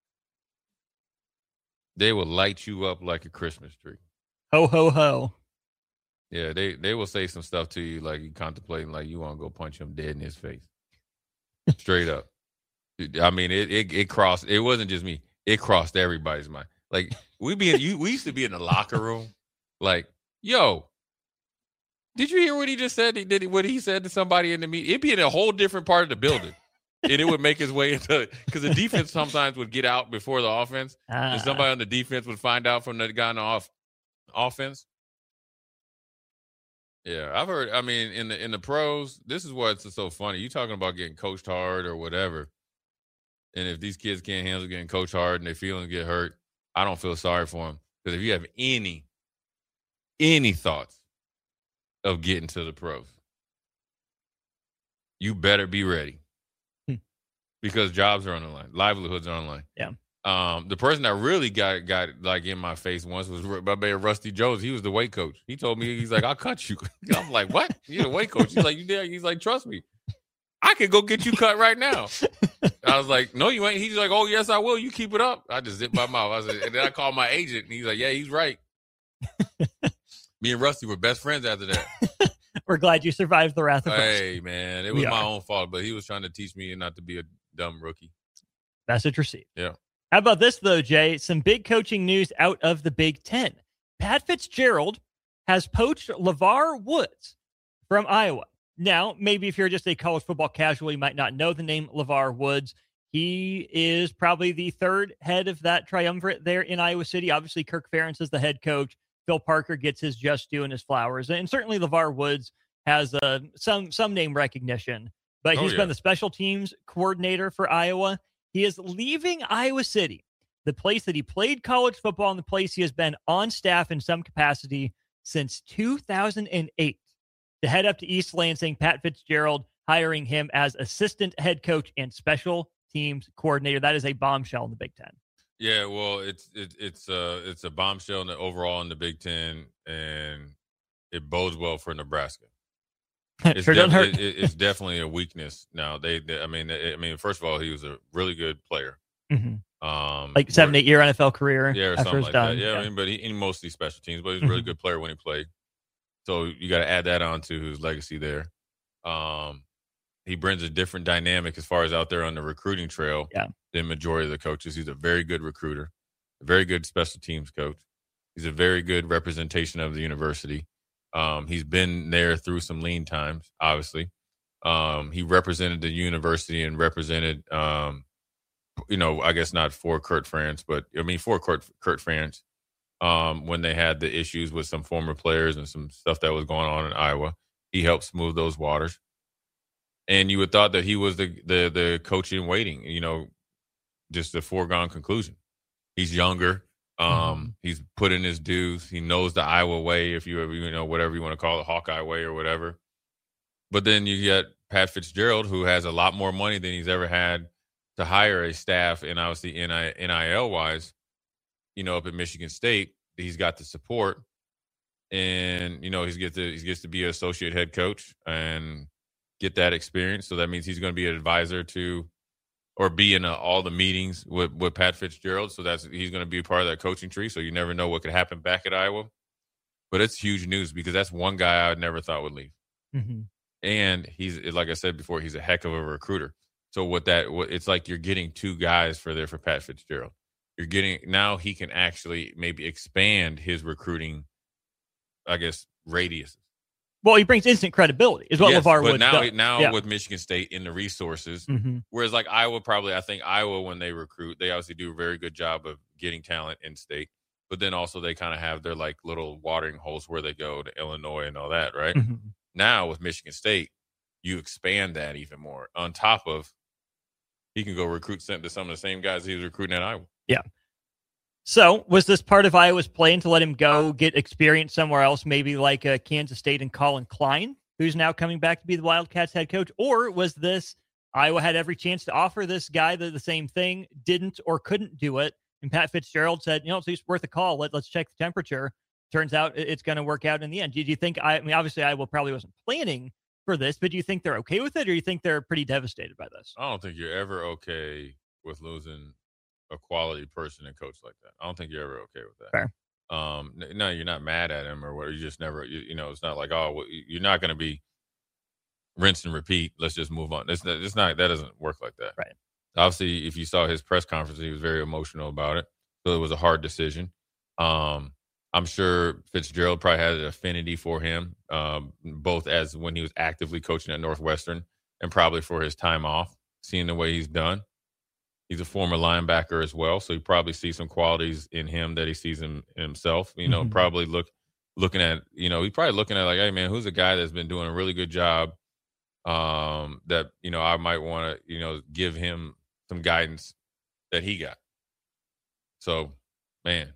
they will light you up like a Christmas tree. Ho, ho, ho. Yeah, they they will say some stuff to you like you contemplating like you want to go punch him dead in his face. Straight up. I mean, it, it it crossed. It wasn't just me. It crossed everybody's mind. Like we be in, you, we used to be in the locker room. Like, yo, did you hear what he just said? He did what he said to somebody in the meeting. It'd be in a whole different part of the building, and it would make his way into because the defense sometimes would get out before the offense, Ah. and somebody on the defense would find out from the guy on the off, offense. Yeah, I've heard. I mean, in the in the pros, this is what's so funny. You talking about getting coached hard or whatever, and if these kids can't handle getting coached hard and they feelings get hurt, I don't feel sorry for them because if you have any any thoughts of getting to the pros, you better be ready Hmm. because jobs are on the line, livelihoods are on the line. Yeah. Um, the person that really got got like in my face once was my man Rusty Jones. He was the weight coach. He told me, he's like, I'll cut you. I'm like, what? You're the weight coach. He's like, you there? He's like, trust me, I could go get you cut right now. I was like, no, you ain't. He's like, oh yes, I will. You keep it up. I just zipped my mouth. I said, and then I called my agent, and he's like, yeah, he's right. Me and Rusty were best friends after that. We're glad you survived the wrath of Hey man, it was We my are. own fault, but he was trying to teach me not to be a dumb rookie. Message received. Yeah. How about this, though, Jay? Some big coaching news out of the Big Ten. Pat Fitzgerald has poached LeVar Woods from Iowa. Now, maybe if you're just a college football casual, you might not know the name LeVar Woods. He is probably the third head of that triumvirate there in Iowa City. Obviously, Kirk Ferentz is the head coach. Phil Parker gets his just due and his flowers. And certainly LeVar Woods has uh, some, some name recognition. But Oh, he's yeah. been the special teams coordinator for Iowa. He is leaving Iowa City, the place that he played college football and the place he has been on staff in some capacity since two thousand eight, to head up to East Lansing. Pat Fitzgerald hiring him as assistant head coach and special teams coordinator. That is a bombshell in the Big Ten. Yeah, well, it's it, it's uh it's a bombshell in the, overall in the Big Ten, and it bodes well for Nebraska. It's, sure def- hurt. it, it, it's definitely a weakness now. They, they I mean, they, I mean, first of all, he was a really good player. Mm-hmm. Um, like seven, eight year N F L career. Yeah, or after something it's like done. that. Yeah, yeah, I mean, but he, he mostly special teams, but he's a really Mhm. good player when he played. So you got to add that on to his legacy there. Um, he brings a different dynamic as far as out there on the recruiting trail Yeah. than majority of the coaches. He's a very good recruiter, a very good special teams coach. He's a very good representation of the university. Um, he's been there through some lean times, obviously. Um, he represented the university and represented, um, you know, I guess not for Kurt France, but I mean for Kurt, Kurt France um, when they had the issues with some former players and some stuff that was going on in Iowa. He helped smooth those waters. And you would thought that he was the the the coach in waiting, you know, just a foregone conclusion. He's younger. Um, Mm-hmm. He's put in his dues. He knows the Iowa way, if you ever, you know, whatever you want to call it, Hawkeye way or whatever. But then you get Pat Fitzgerald, who has a lot more money than he's ever had to hire a staff, and obviously N I L wise, you know, up at Michigan State, he's got the support, and you know, he's get to he gets to be an associate head coach and get that experience. So that means he's going to be an advisor to, or be in uh, all the meetings with, with Pat Fitzgerald. So that's he's going to be a part of that coaching tree. So you never know what could happen back at Iowa. But it's huge news because that's one guy I never thought would leave. Mm-hmm. And he's, like I said before, he's a heck of a recruiter. So what that, what, it's like you're getting two guys for there for Pat Fitzgerald. You're getting, now he can actually maybe expand his recruiting, I guess, radius. Well, he brings instant credibility, is what Yes, LeVar but Woods now, does. now Yeah. with Michigan State in the resources, Mm-hmm. whereas like Iowa, probably, I think Iowa, when they recruit, they obviously do a very good job of getting talent in state. But then also they kind of have their like little watering holes where they go to Illinois and all that, right? Mm-hmm. Now with Michigan State, you expand that even more. On top of, he can go recruit some to some of the same guys he was recruiting at Iowa. Yeah. So was this part of Iowa's plan to let him go get experience somewhere else, maybe like uh, Kansas State and Colin Klein, who's now coming back to be the Wildcats head coach? Or was this Iowa had every chance to offer this guy the, the same thing, didn't or couldn't do it? And Pat Fitzgerald said, you know, it's at least worth a call. Let, let's check the temperature. Turns out it's going to work out in the end. Do you think, I, I mean, obviously Iowa probably wasn't planning for this, but do you think they're okay with it, or do you think they're pretty devastated by this? I don't think you're ever okay with losing a quality person and coach like that. I don't think you're ever okay with that. Fair. Um, no, you're not mad at him or what. You just never, you, you know, it's not like, oh, well, you're not going to be rinse and repeat. Let's just move on. It's, it's not, that doesn't work like that. Right. Obviously, if you saw his press conference, he was very emotional about it. So it was a hard decision. Um, I'm sure Fitzgerald probably had an affinity for him, um, both as when he was actively coaching at Northwestern and probably for his time off, seeing the way he's done. He's a former linebacker as well, so you probably see some qualities in him that he sees in, in himself. You know, Mm-hmm. probably look looking at, you know, he's probably looking at like, hey, man, who's a guy that's been doing a really good job um, that, you know, I might want to, you know, give him some guidance that he got. So, man,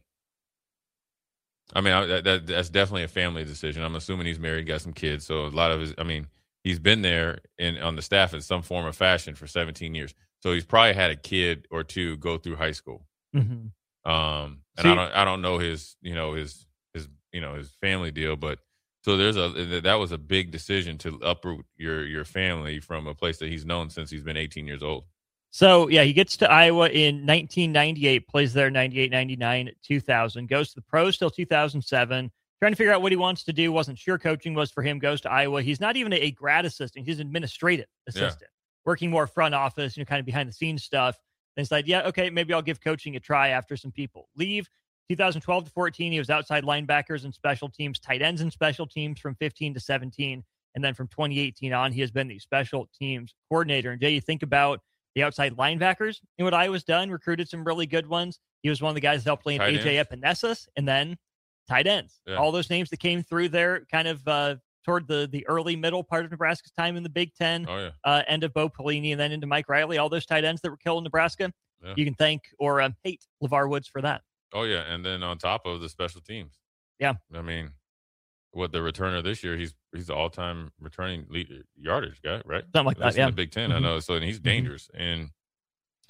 I mean, I, that, that that's definitely a family decision. I'm assuming he's married, got some kids. So a lot of his, I mean, he's been there in on the staff in some form or fashion for seventeen years. So he's probably had a kid or two go through high school. Mm-hmm. Um, and See- I don't, I don't know his, you know, his, his, you know, his family deal, but so there's a, that was a big decision to uproot your, your family from a place that he's known since he's been eighteen years old. So, yeah, he gets to Iowa in nineteen ninety-eight, plays there ninety-eight, ninety-nine, two thousand, goes to the pros till two thousand seven, trying to figure out what he wants to do. Wasn't sure coaching was for him, goes to Iowa. He's not even a, a grad assistant. He's an administrative assistant, yeah. working more front office, you know, kind of behind the scenes stuff. And he's like, yeah, okay, maybe I'll give coaching a try after some people leave. two thousand twelve to fourteen, he was outside linebackers and special teams, tight ends and special teams from fifteen to seventeen. And then from twenty eighteen on, he has been the special teams coordinator. And Jay, you think about the outside linebackers and what Iowa's done, recruited some really good ones. He was one of the guys that helped play in A J Epinesa, and then tight ends. Yeah. All those names that came through there kind of uh, toward the, the early middle part of Nebraska's time in the Big Ten, oh, yeah. uh, end of Bo Pelini, and then into Mike Riley. All those tight ends that were killed in Nebraska, yeah. you can thank or um, hate LeVar Woods for that. Oh, yeah, and then on top of the special teams. Yeah. I mean, what the returner this year, he's he's the all-time returning lead, yardage guy, right? Something like That's that, yeah. in the Big Ten, mm-hmm. I know. So and he's dangerous. Mm-hmm. And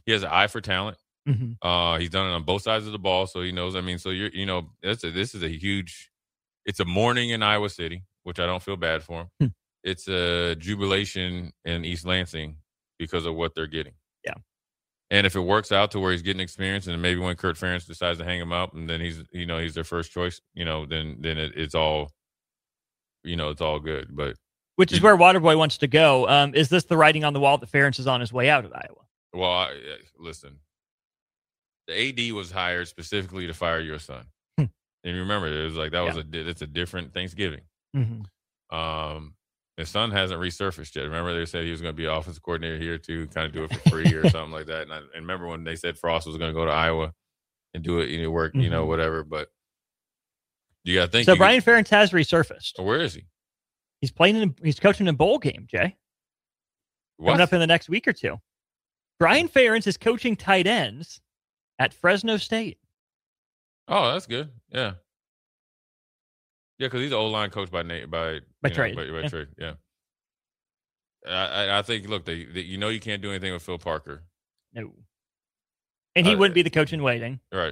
he has an eye for talent. Mm-hmm. Uh, he's done it on both sides of the ball, so he knows. I mean, so you're, you know, that's a, this is a huge. It's a morning in Iowa City, which I don't feel bad for him. Hmm. It's a jubilation in East Lansing because of what they're getting. Yeah. And if it works out to where he's getting experience, and maybe when Kurt Ferentz decides to hang him up, and then he's, you know, he's their first choice, you know, then then it, it's all, you know, it's all good. But which is where Waterboy wants to go. Um, is this the writing on the wall that Ferentz is on his way out of Iowa? Well, I, listen. The A D was hired specifically to fire your son. Hmm. And remember, it was like that was Yeah. a it's a different Thanksgiving. Mm-hmm. Um, his son hasn't resurfaced yet. Remember, they said he was going to be offensive coordinator here to kind of do it for free or something like that. And I and remember when they said Frost was going to go to Iowa and do it, you know, work, Mm-hmm. you know, whatever. But you got to think. So you Brian Ferentz has resurfaced. could, where is he? He's playing in. He's coaching in a bowl game. Jay, What? coming up in the next week or two. Brian Ferentz is coaching tight ends at Fresno State. Oh, that's good. Yeah. Yeah, because he's an O-line coach by name, by By you know, trade. by, by Yeah. trade, yeah. I, I- I think. Look, they, they, you know, you can't do anything with Phil Parker, No, and he Uh, wouldn't be the coach in waiting. right?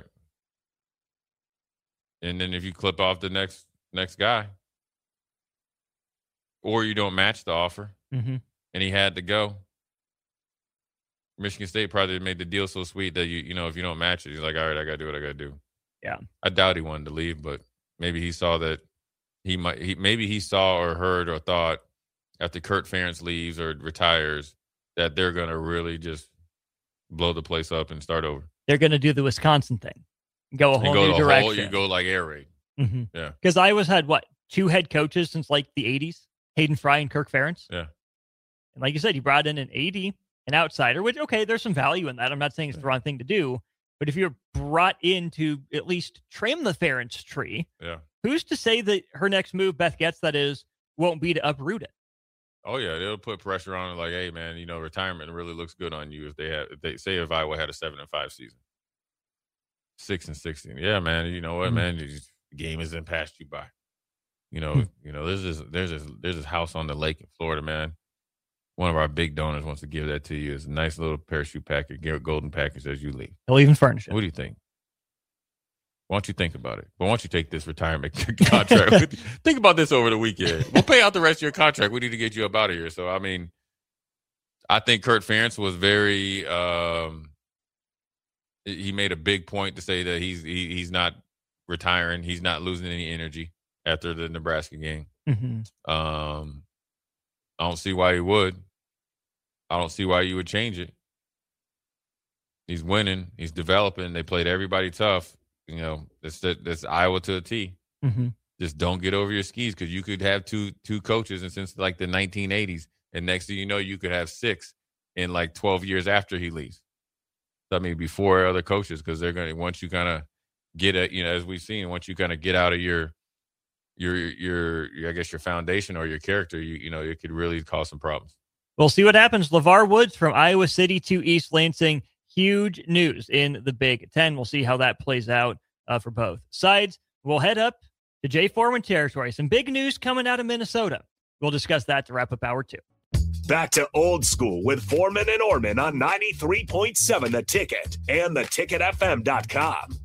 And then if you clip off the next next guy, or you don't match the offer, Mm-hmm. and he had to go, Michigan State probably made the deal so sweet that you you know if you don't match it, he's like, all right, I got to do what I got to do. Yeah. I doubt he wanted to leave, but maybe he saw that he might. He maybe he saw or heard or thought after Kurt Ferentz leaves or retires that they're going to really just blow the place up and start over. They're going to do the Wisconsin thing, go a And whole go new the direction. whole, you go like air raid. Mm-hmm. Yeah. Because Iowa's had what two head coaches since like the eighties, Hayden Fry and Kirk Ferentz. Yeah. And like you said, you brought in an A D, an outsider, which okay, there's some value in that. I'm not saying it's the wrong thing to do, but if you're brought in to at least trim the Ferentz tree, Yeah. who's to say that her next move, Beth Getz, that is, won't be to uproot it? Oh yeah, they'll put pressure on it. Like, hey man, you know, retirement really looks good on you if they have. If they say if Iowa had a seven and five season, six and sixteen. Yeah, man. You know what, Mhm. man? You just, the game isn't passed you by. You know, Hmm. you know. There's this, there's this, there's this house on the lake in Florida, man. One of our big donors wants to give that to you. It's a nice little parachute package, golden package as you leave. They'll even furnish it. What do you think? Why don't you think about it? But why don't you take this retirement contract? Think about this over the weekend. We'll pay out the rest of your contract. We need to get you up out of here. So, I mean, I think Kurt Ferentz was very um, – he made a big point to say that he's he, he's not retiring. He's not losing any energy after the Nebraska game. Mm-hmm. Um, I don't see why he would. I don't see why you would change it. He's winning. He's developing. They played everybody tough. You know, that's that's Iowa to a T. Mm-hmm. Just don't get over your skis because you could have two two coaches and since like the nineteen eighties, and next thing you know, you could have six in like twelve years after he leaves. I mean, before other coaches, because they're going to once you kind of get a you know as we've seen, once you kind of get out of your your your I guess your foundation or your character, you you know it could really cause some problems. We'll see what happens. LeVar Woods from Iowa City to East Lansing. Huge news in the Big Ten. We'll see how that plays out uh, for both sides. We'll head up to Jay Foreman territory. Some big news coming out of Minnesota. We'll discuss that to wrap up hour two. Back to old school with Foreman and Orman on ninety-three point seven The Ticket and the ticket f m dot com.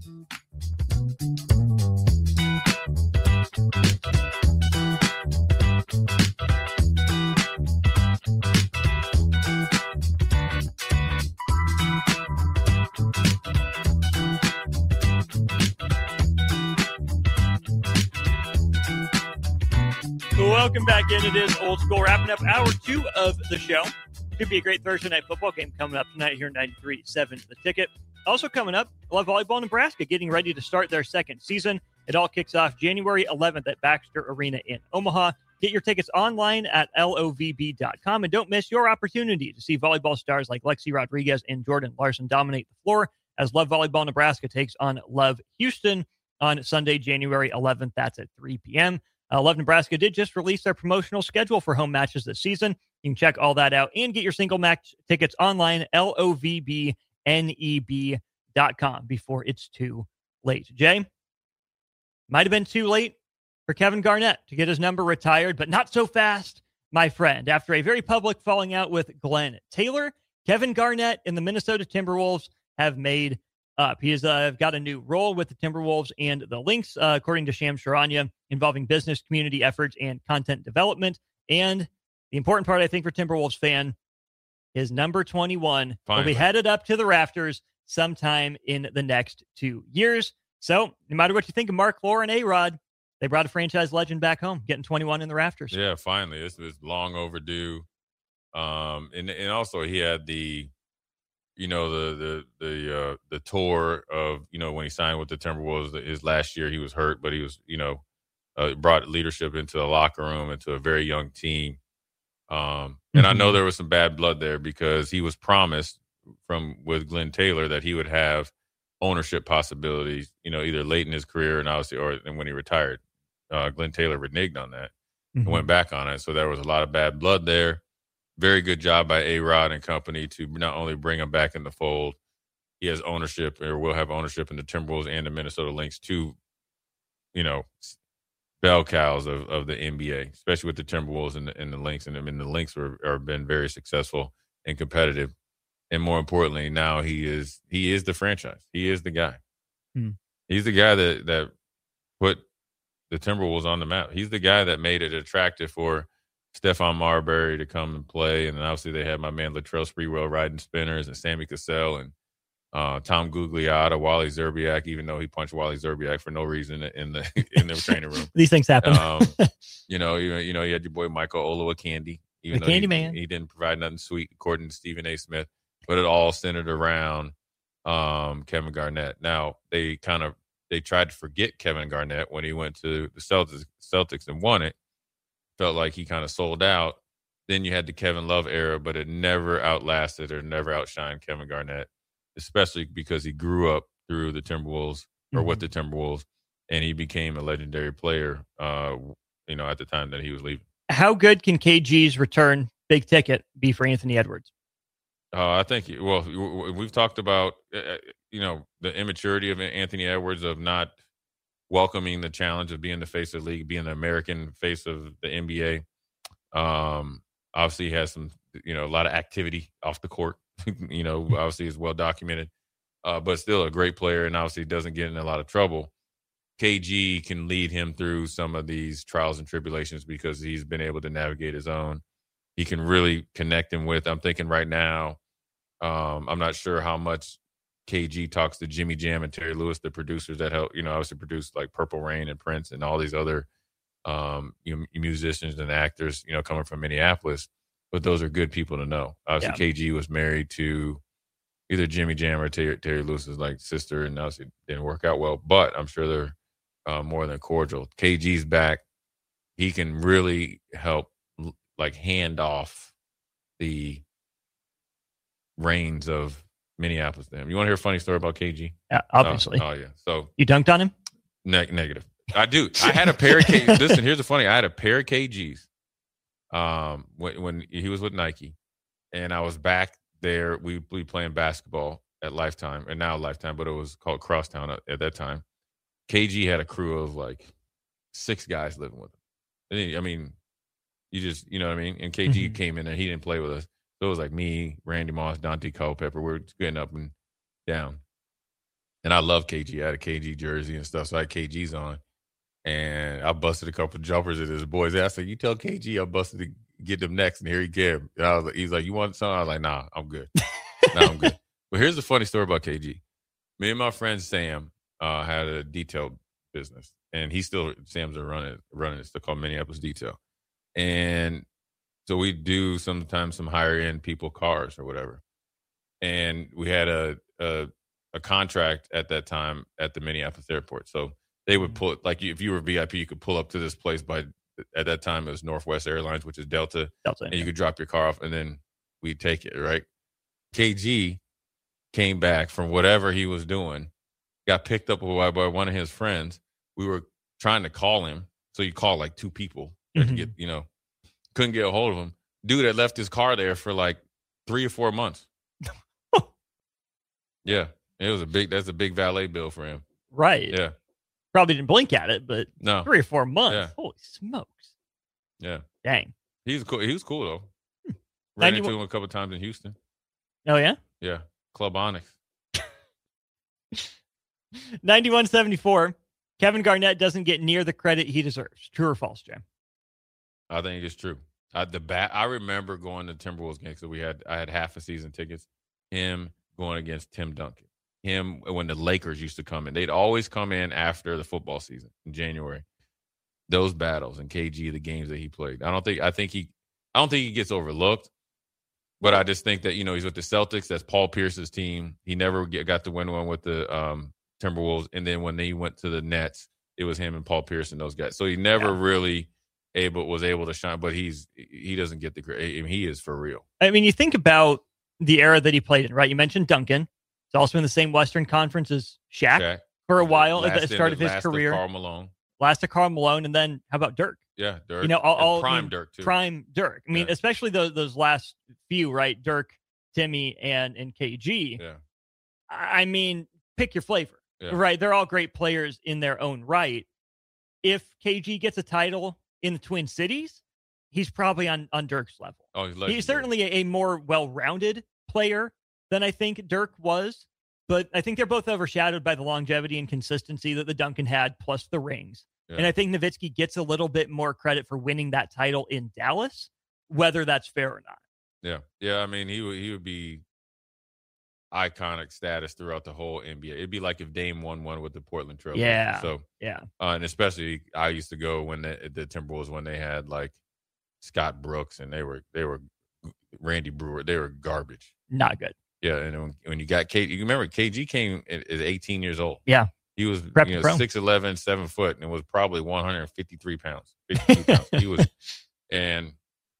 Welcome back in. It is Old School, wrapping up hour two of the show. Should be a great Thursday night football game coming up tonight here in ninety-three point seven The Ticket. Also coming up, Love Volleyball Nebraska getting ready to start their second season. It all kicks off January eleventh at Baxter Arena in Omaha. Get your tickets online at L O V B dot com and don't miss your opportunity to see volleyball stars like Lexi Rodriguez and Jordan Larson dominate the floor as Love Volleyball Nebraska takes on Love Houston on Sunday, January eleventh. That's at three p.m. Uh, Love Nebraska did just release their promotional schedule for home matches this season. You can check all that out and get your single match tickets online, L O V B N E B dot com, before it's too late. Jay, might have been too late for Kevin Garnett to get his number retired, but not so fast, my friend. After a very public falling out with Glenn Taylor, Kevin Garnett and the Minnesota Timberwolves have made up. He has uh, got a new role with the Timberwolves and the Lynx, uh, according to Shams Charania, involving business, community efforts, and content development. And the important part, I think, for Timberwolves fan, is number twenty-one Finally. will be headed up to the rafters sometime in the next two years. So no matter what you think of Mark Lore and A-Rod, they brought a franchise legend back home, getting twenty-one in the rafters. Yeah, finally. This was long overdue. Um, and and also he had the, you know, the the the uh, the tour of, you know, when he signed with the Timberwolves his last year. He was hurt, but he was, you know, uh, brought leadership into the locker room, into a very young team. Um, and mm-hmm. I know there was some bad blood there because he was promised from with Glenn Taylor that he would have ownership possibilities, you know, either late in his career and obviously or and when he retired. Uh, Glenn Taylor reneged on that mm-hmm. and went back on it. So there was a lot of bad blood there. Very good job by A-Rod and company to not only bring him back in the fold, he has ownership or will have ownership in the Timberwolves and the Minnesota Lynx, two, you know, bell cows of, of the N B A, especially with the Timberwolves and the, and the Lynx. And I mean, the Lynx are, are been very successful and competitive. And more importantly, now he is he is the franchise. He is the guy. Hmm. He's the guy that that put the Timberwolves on the map. He's the guy that made it attractive for Stephon Marbury to come and play. And then obviously they had my man Latrell Sprewell riding spinners and Sammy Cassell and uh, Tom Gugliotta, Wally Zerbiak, even though he punched Wally Zerbiak for no reason in the in the training room. These things happen. Um, you know, you, you know, you had your boy Michael Olowokandi. Even the though Candy he, Man. He didn't provide nothing sweet, according to Stephen A. Smith. But it all centered around um, Kevin Garnett. Now, they kind of they tried to forget Kevin Garnett when he went to the Celtics, Celtics and won it. Felt like he kind of sold out. Then you had the Kevin Love era, but it never outlasted or never outshined Kevin Garnett, especially because he grew up through the Timberwolves or mm-hmm. with the Timberwolves, and he became a legendary player, uh, you know, at the time that he was leaving. How good can K G's return big ticket be for Anthony Edwards? Uh, I think, well, we've talked about, uh, you know, the immaturity of Anthony Edwards of not welcoming the challenge of being the face of the league, being the American face of the N B A. Um, obviously, he has some, you know, a lot of activity off the court, you know, obviously is well documented, uh, but still a great player and obviously doesn't get in a lot of trouble. K G can lead him through some of these trials and tribulations because he's been able to navigate his own. He can really connect him with, I'm thinking right now, um, I'm not sure how much K G talks to Jimmy Jam and Terry Lewis, the producers that help, you know, obviously produce like Purple Rain and Prince and all these other um, you know, musicians and actors, you know, coming from Minneapolis. But those are good people to know. Obviously, yeah. K G was married to either Jimmy Jam or Terry, Terry Lewis's like sister, and obviously it didn't work out well. But I'm sure they're uh, more than cordial. K G's back. He can really help like hand off the reins of Minneapolis to him. You want to hear a funny story about K G? Yeah, obviously. Oh, oh yeah. So you dunked on him? Ne- negative. I do. I had a pair of K Gs. Listen, here's the funny. I had a pair of K Gs um, when when he was with Nike, and I was back there. We we playing basketball at Lifetime, and now Lifetime, but it was called Crosstown at, at that time. K G had a crew of like six guys living with him. And he, I mean, you just, you know what I mean? And K G mm-hmm. came in and he didn't play with us. So it was like me, Randy Moss, Dante Culpepper. We we're getting up and down. And I love K G. I had a K G jersey and stuff, so I had K G's on. And I busted a couple jumpers at his boys' ass. I said, you tell K G I busted to get them next, and here he came. And I was like, he's like, you want something? I was like, nah, I'm good. nah, I'm good. But here's the funny story about K G. Me and my friend Sam uh, had a detail business, and he still, Sam's a running, running it's called Minneapolis Detail. And so we do sometimes some higher end people cars or whatever. And we had a, a a contract at that time at the Minneapolis airport. So they would pull, like if you were V I P, you could pull up to this place by, at that time it was Northwest Airlines, which is Delta. Delta and yeah. you could drop your car off and then we'd take it, right? K G came back from whatever he was doing, got picked up by, by one of his friends. We were trying to call him. So you call like two people mm-hmm. to get, you know, couldn't get a hold of him. Dude had left his car there for like three or four months. yeah. It was a big, that's a big valet bill for him. Right. Yeah. Probably didn't blink at it, but no. three or four months. Yeah. Holy smokes. Yeah. Dang. He's cool. He was cool though. Hmm. Ran into him a couple of times in Houston. Oh, yeah? Yeah. Club Onyx. ninety-one seventy-four. Kevin Garnett doesn't get near the credit he deserves. True or false, Jim? I think it's true. I, the bat, I remember going to Timberwolves games. So we had I had half a season tickets. Him going against Tim Duncan. Him when the Lakers used to come in. They'd always come in after the football season in January. Those battles and K G, the games that he played. I don't think I think he I don't think he gets overlooked. But I just think that, you know, he's with the Celtics. That's Paul Pierce's team. He never get, got to win one with the um, Timberwolves. And then when they went to the Nets, it was him and Paul Pierce and those guys. So he never yeah. really able was able to shine. But he's he doesn't get the great. I mean, he is for real. I mean, you think about the era that he played in, right? You mentioned Duncan. He's also in the same Western Conference as Shaq, Shaq. for a while last at the start of his career. Karl Malone. Last of Karl Malone, and then how about Dirk? Yeah, Dirk. You know, all, all prime I mean, Dirk too. Prime Dirk. I mean, yeah. especially those those last few, right? Dirk, Timmy, and and K G. Yeah. I mean, pick your flavor, yeah. right? They're all great players in their own right. If K G gets a title in the Twin Cities, he's probably on on Dirk's level. Oh, he's legendary. He's certainly a, a more well-rounded player than I think Dirk was, but I think they're both overshadowed by the longevity and consistency that the Duncan had, plus the rings. Yeah. And I think Nowitzki gets a little bit more credit for winning that title in Dallas, whether that's fair or not. Yeah. Yeah. I mean, he would, he would be iconic status throughout the whole N B A. It'd be like if Dame won one with the Portland Trail Blazers. Yeah. So, yeah. Uh, and especially I used to go when the, the Timberwolves, when they had like Scott Brooks and they were, they were Randy Brewer, they were garbage. Not good. Yeah. And when, when you got K G, you remember K G came at, at eighteen years old. Yeah. He was you know, six eleven, seven foot, and was probably one hundred fifty-three pounds. fifty-two pounds. He was, and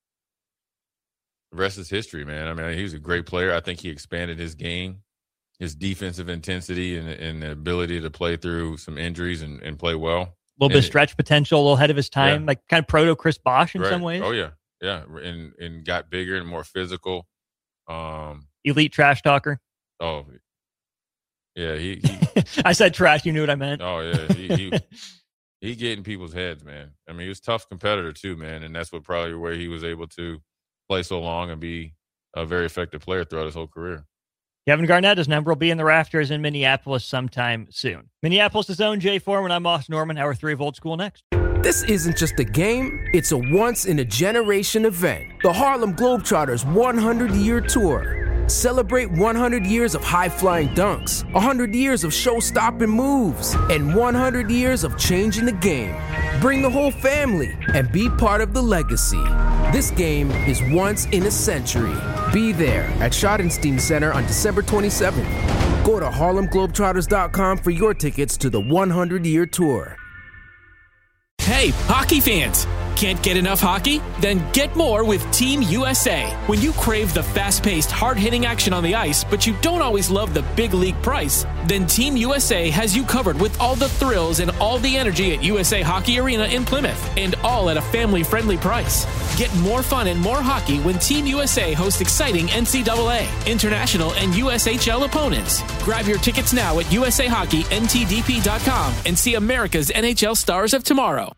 the rest is history, man. I mean, he was a great player. I think he expanded his game, his defensive intensity, and, and the ability to play through some injuries and, and play well. A little bit of stretch potential, a little ahead of his time, yeah. like kind of proto Chris Bosh in right. some ways. Oh, yeah. Yeah. And, and got bigger and more physical. Um, Elite trash talker. Oh, yeah, he, he I said trash. You knew what I meant. Oh yeah, he, he he get in people's heads, man. I mean, he was a tough competitor too, man, and that's what probably where he was able to play so long and be a very effective player throughout his whole career. Kevin Garnett's number will be in the rafters in Minneapolis sometime soon. Minneapolis' own Jay Foreman. I'm Austin Norman. Hour three of Old School next. This isn't just a game, it's a once-in-a-generation event. The Harlem Globetrotters one hundred year Tour. Celebrate one hundred years of high-flying dunks, one hundred years of show-stopping moves, and one hundred years of changing the game. Bring the whole family and be part of the legacy. This game is once in a century. Be there at Schottenstein Center on December twenty-seventh. Go to Harlem Globetrotters dot com for your tickets to the one hundred year Tour. Hey, hockey fans! Can't get enough hockey? Then get more with Team U S A. When you crave the fast-paced, hard-hitting action on the ice, but you don't always love the big league price, then Team U S A has you covered with all the thrills and all the energy at U S A Hockey Arena in Plymouth, and all at a family-friendly price. Get more fun and more hockey when Team U S A hosts exciting N C double A, international, and U S H L opponents. Grab your tickets now at U S A Hockey N T D P dot com and see America's N H L stars of tomorrow.